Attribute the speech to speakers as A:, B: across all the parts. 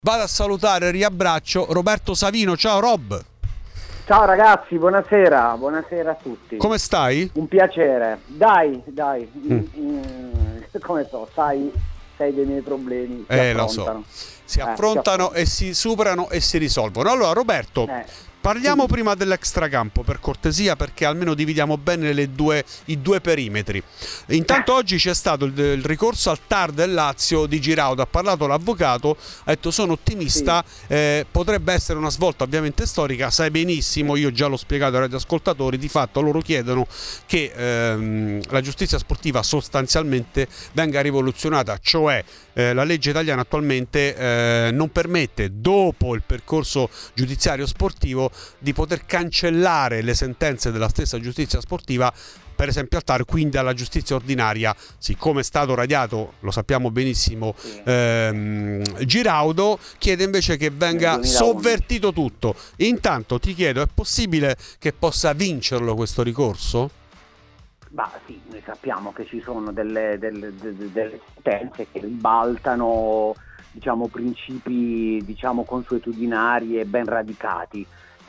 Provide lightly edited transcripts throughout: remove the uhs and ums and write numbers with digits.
A: Vado a salutare, riabbraccio Roberto Savino. Ciao Rob.
B: Ciao ragazzi, buonasera a tutti.
A: Come stai?
B: Un piacere. Dai, come so, sai dei miei problemi.
A: Lo so. Si affrontano e si superano e si risolvono. Allora Roberto, parliamo prima dell'extracampo, per cortesia, perché almeno dividiamo bene i due perimetri. Intanto oggi c'è stato il ricorso al TAR del Lazio di Giraudo. Ha parlato l'avvocato, ha detto sono ottimista, potrebbe essere una svolta ovviamente storica. Sai benissimo, io già l'ho spiegato ai radioascoltatori, di fatto loro chiedono che la giustizia sportiva sostanzialmente venga rivoluzionata, cioè la legge italiana attualmente non permette, dopo il percorso giudiziario sportivo, di poter cancellare le sentenze della stessa giustizia sportiva, per esempio al TAR, quindi alla giustizia ordinaria. Siccome è stato radiato, lo sappiamo benissimo, Giraudo chiede invece che venga sovvertito tutto. Intanto ti chiedo, è possibile che possa vincerlo questo ricorso?
B: Sì, noi sappiamo che ci sono delle sentenze che ribaltano, principi, consuetudinari e ben radicati.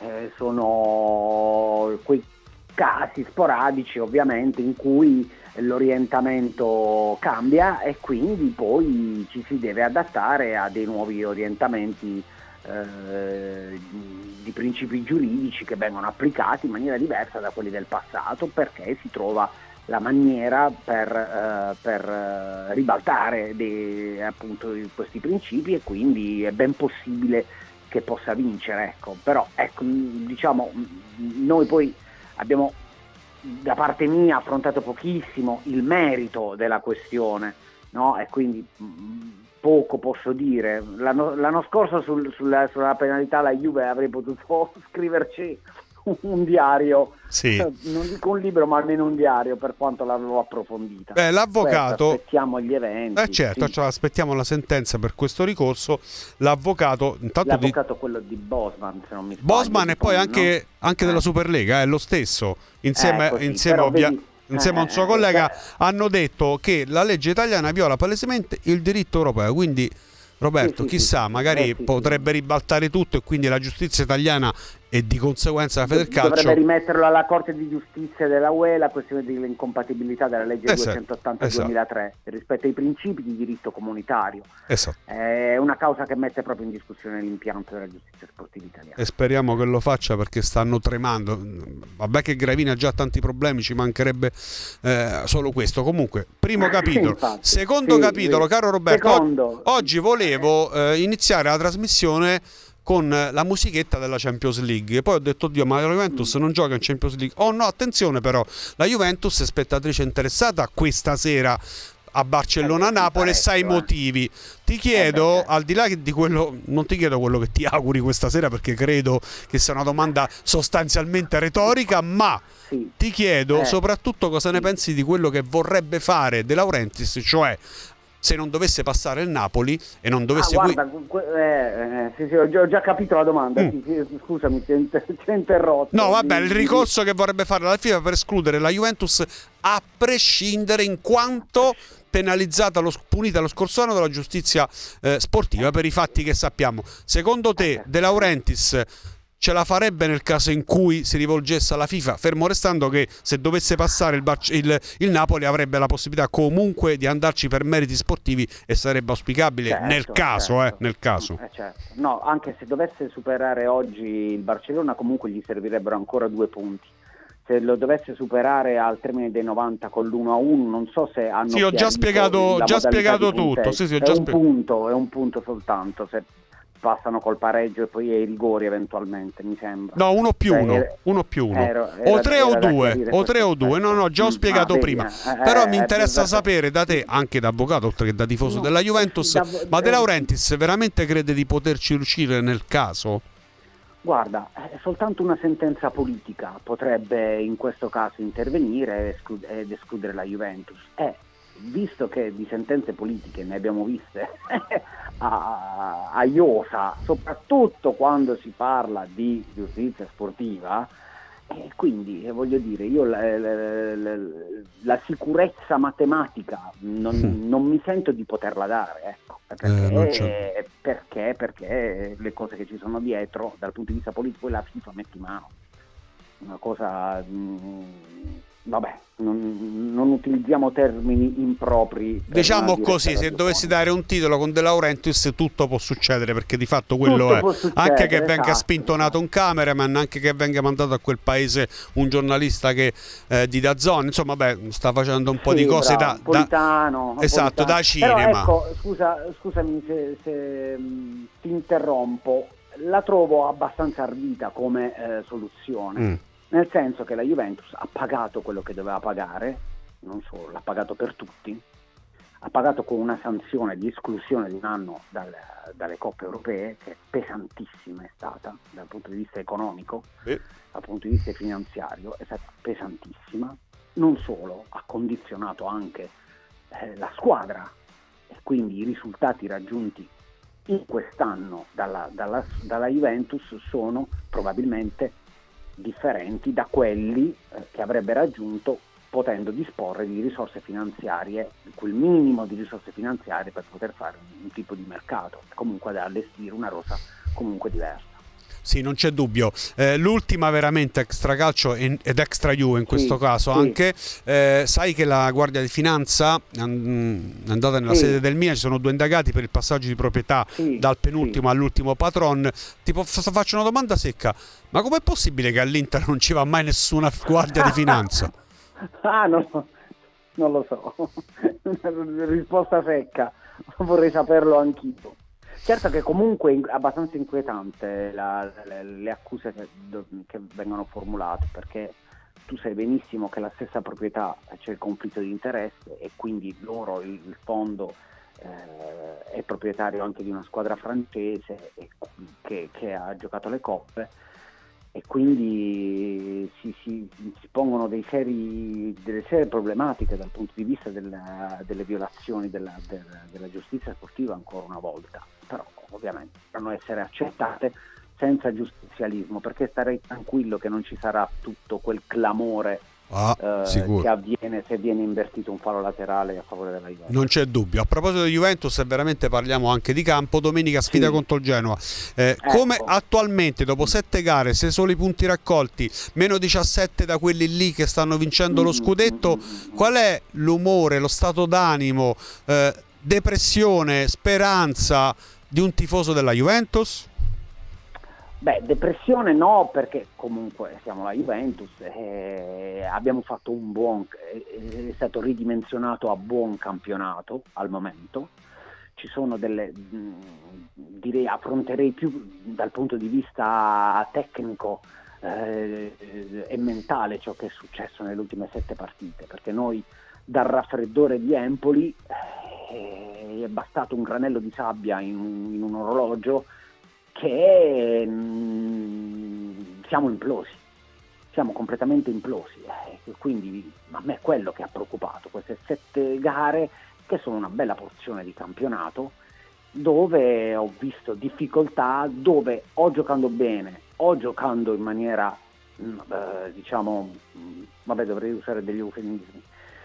B: Sono quei casi sporadici ovviamente in cui l'orientamento cambia e quindi poi ci si deve adattare a dei nuovi orientamenti di principi giuridici che vengono applicati in maniera diversa da quelli del passato, perché si trova la maniera per ribaltare appunto questi principi, e quindi è ben possibile che possa vincere, però noi poi abbiamo da parte mia affrontato pochissimo il merito della questione, no? E quindi poco posso dire. L'anno scorso sulla penalità alla Juve avrei potuto scriverci un diario, non dico un libro, ma almeno un diario, per quanto l'avevo approfondita.
A: L'avvocato,
B: aspettiamo gli eventi.
A: Aspettiamo la sentenza per questo ricorso. L'avvocato
B: quello di Bosman, se non mi sbaglio,
A: Bosman, e poi anche della Superlega, è lo stesso, insieme a un suo collega, hanno detto che la legge italiana viola palesemente il diritto europeo. Quindi Roberto, chissà, magari potrebbe ribaltare tutto, e quindi la giustizia italiana e di conseguenza la Federcalcio
B: dovrebbe rimetterlo alla Corte di Giustizia della UE, la questione dell'incompatibilità della legge 280 del 2003 rispetto ai principi di diritto comunitario. È una causa che mette proprio in discussione l'impianto della giustizia sportiva italiana.
A: E speriamo che lo faccia, perché stanno tremando. Vabbè che Gravina ha già tanti problemi, ci mancherebbe solo questo. Comunque, primo capitolo. Secondo capitolo, caro Roberto, oggi volevo iniziare la trasmissione con la musichetta della Champions League. Poi ho detto, oddio, ma la Juventus non gioca in Champions League. Oh no, attenzione però, la Juventus è spettatrice interessata questa sera a Barcellona-Napoli, e sai i motivi. Ti chiedo, al di là di quello, non ti chiedo quello che ti auguri questa sera, perché credo che sia una domanda sostanzialmente retorica, ma ti chiedo soprattutto cosa ne pensi di quello che vorrebbe fare De Laurentiis, cioè se non dovesse passare il Napoli e non dovesse...
B: ho già capito la domanda, scusami, ti ho interrotto.
A: No, vabbè, il ricorso che vorrebbe fare la FIFA per escludere la Juventus a prescindere, in quanto punita lo scorso anno dalla giustizia sportiva per i fatti che sappiamo. Secondo te De Laurentiis ce la farebbe nel caso in cui si rivolgesse alla FIFA, fermo restando che se dovesse passare il Napoli avrebbe la possibilità comunque di andarci per meriti sportivi, e sarebbe auspicabile nel caso.
B: Certo. No, anche se dovesse superare oggi il Barcellona, comunque gli servirebbero ancora 2 punti. Se lo dovesse superare al termine dei 90 con l'1-1, non so se hanno
A: ho già spiegato tutto.
B: È un punto soltanto, se passano col pareggio e poi ai rigori eventualmente, mi sembra.
A: No, 1+1 o 3 o 2. No, già ho spiegato prima. Però mi interessa sapere da te, anche da avvocato oltre che da tifoso della Juventus, ma De Laurentiis veramente crede di poterci riuscire nel caso?
B: Guarda, soltanto una sentenza politica potrebbe in questo caso intervenire ed escludere la Juventus. Visto che di sentenze politiche ne abbiamo viste a iosa, soprattutto quando si parla di giustizia sportiva, Quindi voglio dire, io la sicurezza matematica non mi sento di poterla dare, ecco, perché le cose che ci sono dietro dal punto di vista politico la FIFA mette in mano una cosa, vabbè, non utilizziamo termini impropri.
A: Diciamo così, se dovessi dare un titolo con De Laurentiis, tutto può succedere, perché di fatto quello tutto è. Anche che venga spintonato un cameraman, anche che venga mandato a quel paese un giornalista che di DAZN, insomma, sta facendo un po' di cose
B: Napolitano.
A: Esatto, da cinema.
B: Però ecco, scusami se ti interrompo, la trovo abbastanza ardita come soluzione. Nel senso che la Juventus ha pagato quello che doveva pagare, non solo, l'ha pagato per tutti, ha pagato con una sanzione di esclusione di un anno dalle coppe europee, che pesantissima è stata dal punto di vista economico, dal punto di vista finanziario, è stata pesantissima. Non solo, ha condizionato anche la squadra, e quindi i risultati raggiunti in quest'anno dalla Juventus sono probabilmente differenti da quelli che avrebbe raggiunto potendo disporre di risorse finanziarie, quel minimo di risorse finanziarie per poter fare un tipo di mercato, comunque da allestire una rosa comunque diversa.
A: Sì, non c'è dubbio. L'ultima veramente extracalcio ed extra Juve in questo caso anche. Sai che la Guardia di Finanza è andata nella sede del Milan, ci sono 2 indagati per il passaggio di proprietà dal penultimo all'ultimo patron. Faccio una domanda secca: ma com'è possibile che all'Inter non ci va mai nessuna Guardia di Finanza?
B: Non lo so. Risposta secca, vorrei saperlo anch'io. Certo che comunque è abbastanza inquietante le accuse che vengono formulate, perché tu sai benissimo che la stessa proprietà c'è il conflitto di interesse, e quindi il fondo è proprietario anche di una squadra francese che ha giocato le coppe, e quindi si pongono delle serie problematiche dal punto di vista delle violazioni della giustizia sportiva ancora una volta. Però ovviamente devono essere accettate senza giustizialismo, perché starei tranquillo che non ci sarà tutto quel clamore che avviene se viene invertito un fallo laterale a favore della Juventus.
A: Non c'è dubbio. A proposito di Juventus, se veramente parliamo anche di campo, domenica sfida contro il Genoa. Come attualmente, dopo 7 gare, 6 soli punti raccolti, meno 17 da quelli lì che stanno vincendo lo scudetto, qual è l'umore, lo stato d'animo, depressione, speranza di un tifoso della Juventus?
B: Depressione no, perché comunque siamo la Juventus, abbiamo fatto è stato ridimensionato a buon campionato al momento. Ci sono direi affronterei più dal punto di vista tecnico e mentale ciò che è successo nelle ultime 7 partite, perché noi dal raffreddore di Empoli è bastato un granello di sabbia in un orologio che siamo implosi, siamo completamente implosi, quindi a me è quello che ha preoccupato, queste 7 gare che sono una bella porzione di campionato, dove ho visto difficoltà, dove o giocando bene o giocando in maniera dovrei usare degli eufemismi,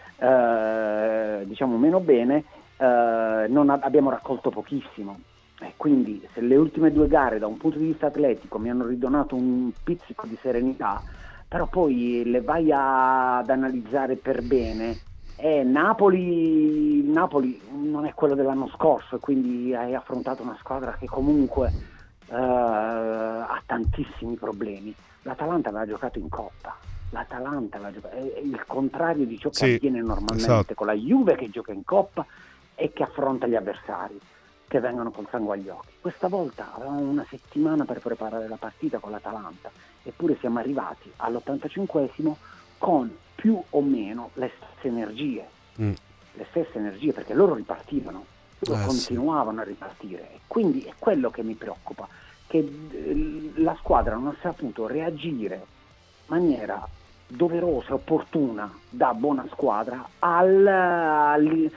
B: meno bene, abbiamo raccolto pochissimo. Quindi se le ultime 2 gare da un punto di vista atletico mi hanno ridonato un pizzico di serenità, però poi le vai ad analizzare per bene, Napoli non è quello dell'anno scorso, e quindi hai affrontato una squadra che comunque ha tantissimi problemi. L'Atalanta aveva giocato in Coppa, è il contrario di ciò che avviene normalmente con la Juve, che gioca in Coppa e che affronta gli avversari che vengono col sangue agli occhi. Questa volta avevamo una settimana per preparare la partita con l'Atalanta, eppure siamo arrivati all'85esimo con più o meno le stesse energie, perché loro ripartivano, continuavano a ripartire, e quindi è quello che mi preoccupa, che la squadra non ha saputo reagire in maniera doverosa e opportuna da buona squadra al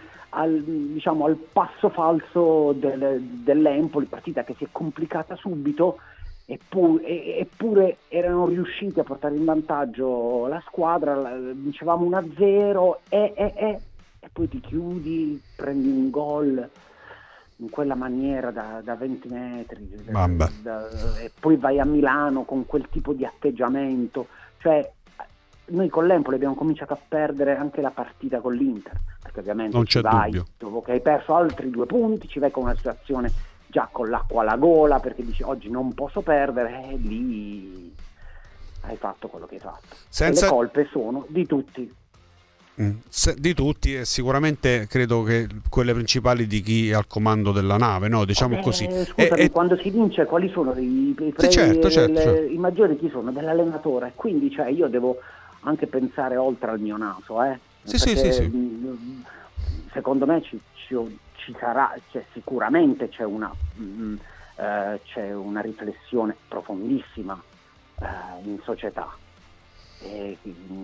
B: passo falso dell'Empoli, partita che si è complicata subito, eppure erano riusciti a portare in vantaggio la squadra, vincevamo 1-0 e poi ti chiudi, prendi un gol in quella maniera da 20 metri e poi vai a Milano con quel tipo di atteggiamento. Cioè, noi con l'Empoli abbiamo cominciato a perdere anche la partita con l'Inter, perché ovviamente
A: non c'è
B: vai,
A: dubbio,
B: dopo che hai perso altri 2 punti ci vai con una situazione già con l'acqua alla gola, perché dici oggi non posso perdere, e lì hai fatto quello che hai fatto. E le colpe sono di tutti.
A: Di tutti, e sicuramente credo che quelle principali di chi è al comando della nave, no? Diciamo così.
B: Scusami, quando si vince quali sono i
A: certo.
B: I maggiori chi sono? Dell'allenatore. Quindi cioè, io devo anche pensare oltre al mio naso,
A: Sì.
B: Secondo me ci sarà, sicuramente c'è una riflessione profondissima in società. E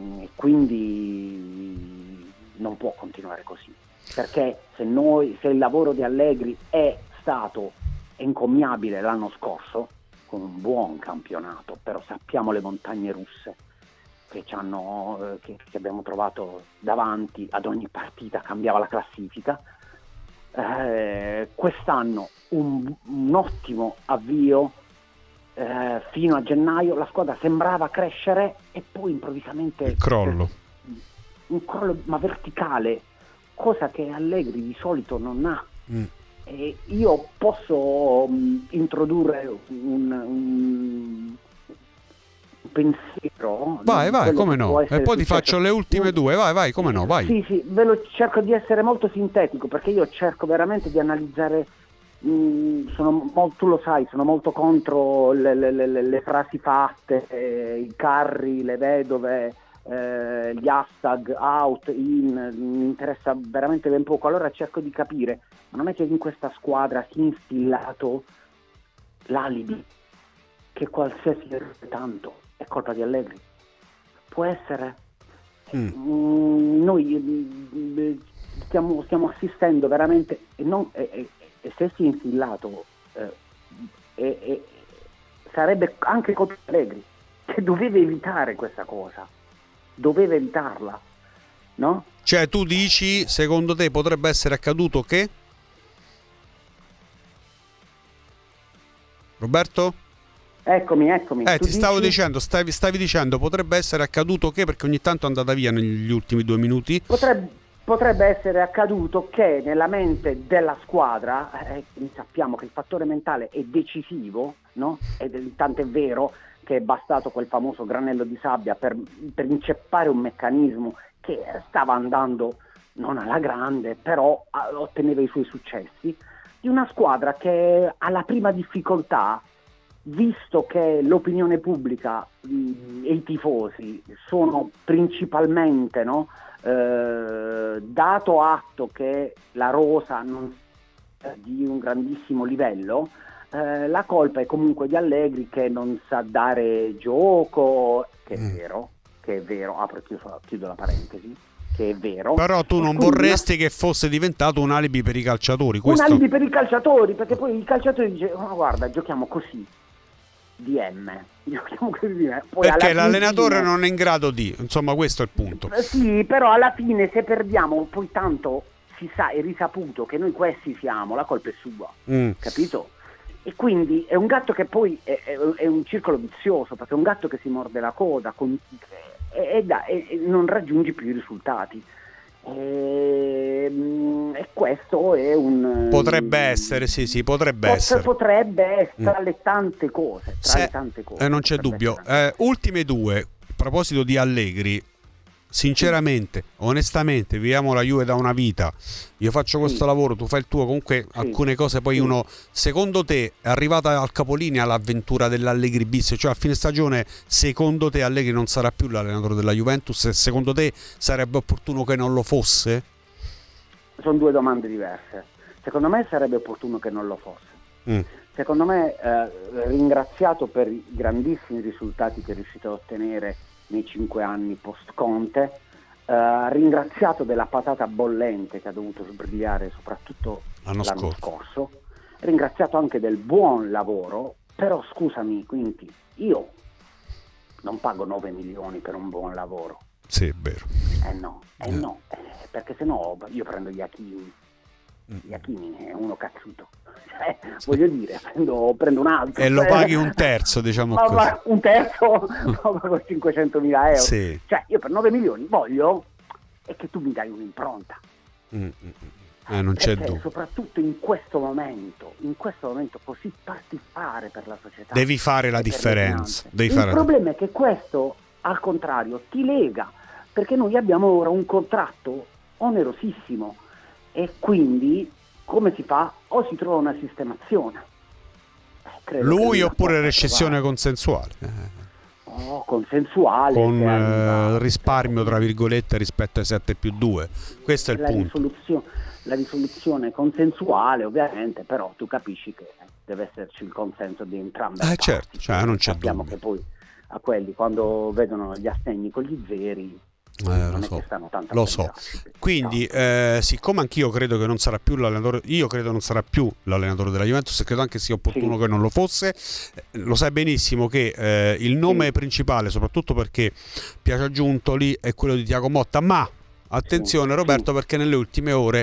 B: quindi non può continuare così, perché se il lavoro di Allegri è stato encomiabile l'anno scorso con un buon campionato, però sappiamo le montagne russe che abbiamo trovato davanti ad ogni partita, cambiava la classifica. Quest'anno un ottimo avvio. Fino a gennaio la squadra sembrava crescere e poi improvvisamente un crollo ma verticale, cosa che Allegri di solito non ha. E io posso introdurre un pensiero.
A: Vai, come no, e poi ti faccio le ultime due, vai, come no, vai.
B: Sì, cerco di essere molto sintetico, perché io cerco veramente di analizzare. Tu lo sai, sono molto contro le frasi fatte, i carri, le vedove, gli hashtag out, in, mi interessa veramente ben poco. Allora cerco di capire, ma non è che in questa squadra si è instillato l'alibi che qualsiasi tanto è colpa di Allegri? Può essere? Noi stiamo assistendo veramente e se si è infilato sarebbe anche colpa di Allegri, che doveva evitare questa cosa, doveva evitarla, no?
A: Cioè tu dici, secondo te potrebbe essere accaduto che? Roberto?
B: Eccomi.
A: Ti stavo dicendo, stavi dicendo potrebbe essere accaduto che, perché ogni tanto è andata via negli ultimi 2 minuti.
B: Potrebbe essere accaduto che nella mente della squadra, sappiamo che il fattore mentale è decisivo, no? Tanto è vero che è bastato quel famoso granello di sabbia per inceppare un meccanismo che stava andando non alla grande, però otteneva i suoi successi, di una squadra che alla prima difficoltà, visto che l'opinione pubblica e i tifosi sono principalmente, no? Dato atto che la rosa non è di un grandissimo livello, la colpa è comunque di Allegri, che non sa dare gioco, che è vero, chiudo la parentesi, che è vero.
A: Però tu non vorresti che fosse diventato un alibi per i calciatori, questo?
B: Un alibi per i calciatori, perché poi i calciatori dicono guarda, giochiamo così. Poi
A: perché l'allenatore non è in grado di, insomma, questo è il punto.
B: Sì, però alla fine se perdiamo, poi tanto si sa, è risaputo che noi questi siamo, la colpa è sua, capito? E quindi è un gatto che poi è un circolo vizioso, perché è un gatto che si morde la coda e non raggiungi più i risultati. E questo è
A: potrebbe essere, sì, potrebbe essere
B: tra le tante cose,
A: non c'è dubbio. Ultime due, a proposito di Allegri, sinceramente, onestamente, viviamo la Juve da una vita, io faccio questo lavoro, tu fai il tuo, comunque alcune cose poi uno, secondo te è arrivata al capolinea l'avventura dell'Allegri bis, cioè a fine stagione secondo te Allegri non sarà più l'allenatore della Juventus, e secondo te sarebbe opportuno che non lo fosse?
B: Sono due domande diverse. Secondo me sarebbe opportuno che non lo fosse. Secondo me, ringraziato per i grandissimi risultati che è riuscito a ottenere nei 5 anni post Conte, ringraziato della patata bollente che ha dovuto sbrigliare soprattutto l'anno scorso, ringraziato anche del buon lavoro Però scusami, quindi io non pago 9 milioni per un buon lavoro.
A: Sì, è vero.
B: No, perché sennò io prendo gli Hakimi. Gli Hakimi è uno cazzuto. Voglio dire, prendo un altro.
A: E lo paghi un terzo, diciamo così.
B: Ma un terzo lo pago 500.000 euro.
A: Sì.
B: Cioè, io per 9 milioni voglio è che tu mi dai un'impronta.
A: Non c'è dubbio.
B: Soprattutto in questo momento così particolare per la società.
A: Devi fare la differenza.
B: Il problema è che questo, al contrario, ti lega, perché noi abbiamo ora un contratto onerosissimo e quindi come si fa? O si trova una sistemazione.
A: Lui oppure rescissione consensuale.
B: Consensuale.
A: Con risparmio, tra virgolette, rispetto ai 7+2. Questo è il punto.
B: La risoluzione consensuale, ovviamente, però tu capisci che deve esserci il consenso di entrambe le parti.
A: Certo, non c'è
B: Sappiamo
A: dubbio.
B: Che poi a quelli, quando vedono gli assegni con gli zeri, non è che stanno tanto
A: lo so. Quindi siccome anch'io credo che non sarà più l'allenatore, della Juventus, e credo anche sia opportuno che non lo fosse, lo sai benissimo che il nome principale, soprattutto perché piace a Giuntoli, è quello di Thiago Motta, ma attenzione Roberto, perché nelle ultime ore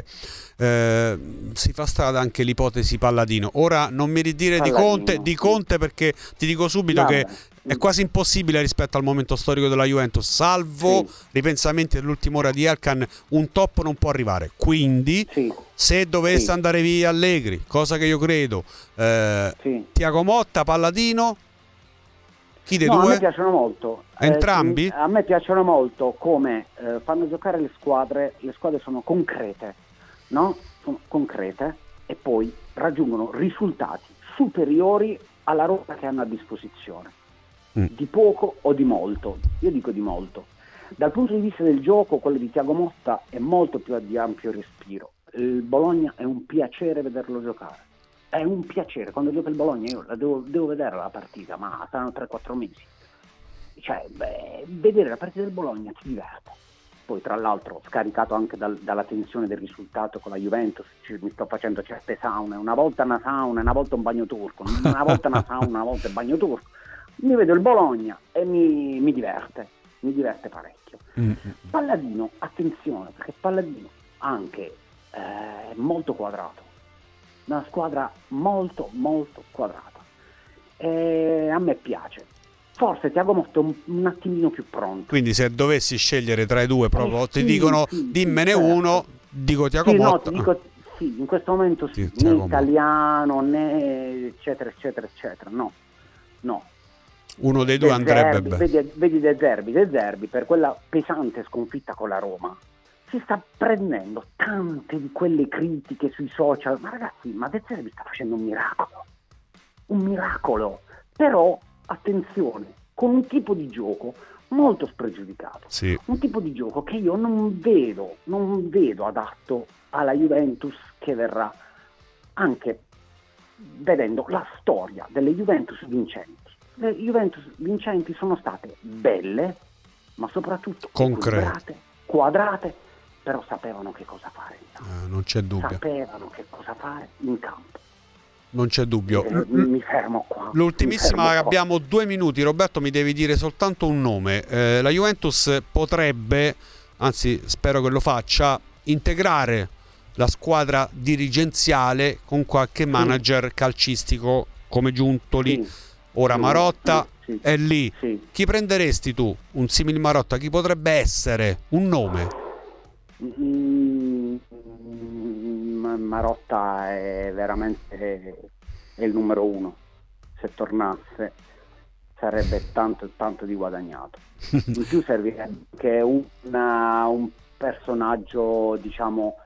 A: si fa strada anche l'ipotesi Palladino. Ora non mi ridire di Conte perché ti dico subito che è quasi impossibile rispetto al momento storico della Juventus, salvo ripensamenti dell'ultima ora di Elkan, un top non può arrivare. Quindi se dovesse andare via Allegri, cosa che io credo, Thiago Motta, Palladino, chi dei due?
B: A me piacciono molto.
A: Entrambi?
B: A me piacciono molto come fanno giocare le squadre sono concrete, no? Sono concrete e poi raggiungono risultati superiori alla rosa che hanno a disposizione. Di poco o di molto? Io dico di molto. Dal punto di vista del gioco, quello di Thiago Motta è molto più di ampio respiro. Il Bologna è un piacere vederlo giocare. È un piacere. Quando gioca il Bologna io la devo vedere la partita, ma saranno 3-4 mesi. Cioè, vedere la partita del Bologna ti diverte. Poi tra l'altro scaricato anche dalla tensione del risultato con la Juventus, mi sto facendo certe saune, una volta una sauna, una volta un bagno turco, una volta una sauna, una volta il bagno turco. Mi vedo il Bologna e mi diverte parecchio. Palladino, attenzione, perché Palladino anche è molto quadrato, una squadra molto molto quadrata, e a me piace. Forse Thiago Motta è un attimino più pronto.
A: Quindi se dovessi scegliere tra i due proprio ti dicono dimmene uno, dico Thiago Motta.
B: In questo momento né italiano né eccetera eccetera eccetera, no.
A: Uno dei due andrebbe bene.
B: Vedi De Zerbi per quella pesante sconfitta con la Roma si sta prendendo tante di quelle critiche sui social, ma ragazzi, De Zerbi sta facendo un miracolo, però attenzione, con un tipo di gioco molto spregiudicato, un tipo di gioco che io non vedo adatto alla Juventus che verrà, anche vedendo la storia delle Juventus vincenti. Le Juventus vincenti sono state belle, ma soprattutto concrete, quadrate, però sapevano che cosa fare in campo.
A: Non c'è dubbio.
B: Sapevano che cosa fare in campo.
A: Non c'è dubbio.
B: Mi fermo qua.
A: L'ultimissima, abbiamo 2 minuti. Roberto, mi devi dire soltanto un nome. La Juventus potrebbe, anzi spero che lo faccia, integrare la squadra dirigenziale con qualche manager calcistico come Giuntoli. Ora Marotta è lì. Chi prenderesti tu? Un simile Marotta? Chi potrebbe essere? Un nome?
B: Marotta è veramente il numero 1. Se tornasse sarebbe tanto di guadagnato. In più servirebbe che un personaggio, diciamo,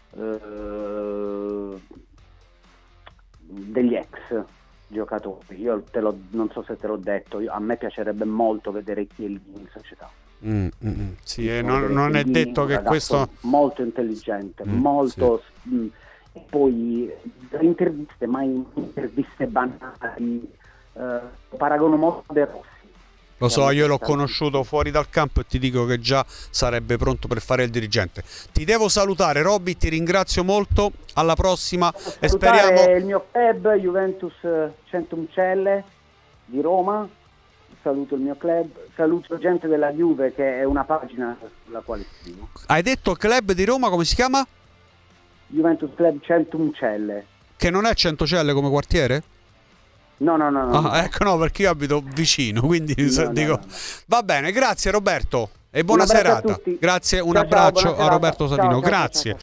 B: degli ex giocatori. Io non so se te l'ho detto, a me piacerebbe molto vedere Chiellini in società.
A: Sì, non è detto che questo
B: molto intelligente, molto e poi interviste banali, paragono molto a De Rossi.
A: Lo so, io l'ho conosciuto fuori dal campo e ti dico che già sarebbe pronto per fare il dirigente. Ti devo salutare, Robby, ti ringrazio molto. Alla prossima e speriamo.
B: Il mio club Juventus Centumcelle di Roma. Saluto il mio club, saluto gente della Juve, che è una pagina sulla quale scrivo.
A: Hai detto club di Roma, come si chiama?
B: Juventus Club Centumcelle.
A: Che non è Centocelle come quartiere?
B: No.
A: Ecco, no, perché io abito vicino, quindi dico.
B: No.
A: Va bene, grazie Roberto e buona serata. Grazie, un abbraccio a Roberto Savino, grazie. Ciao.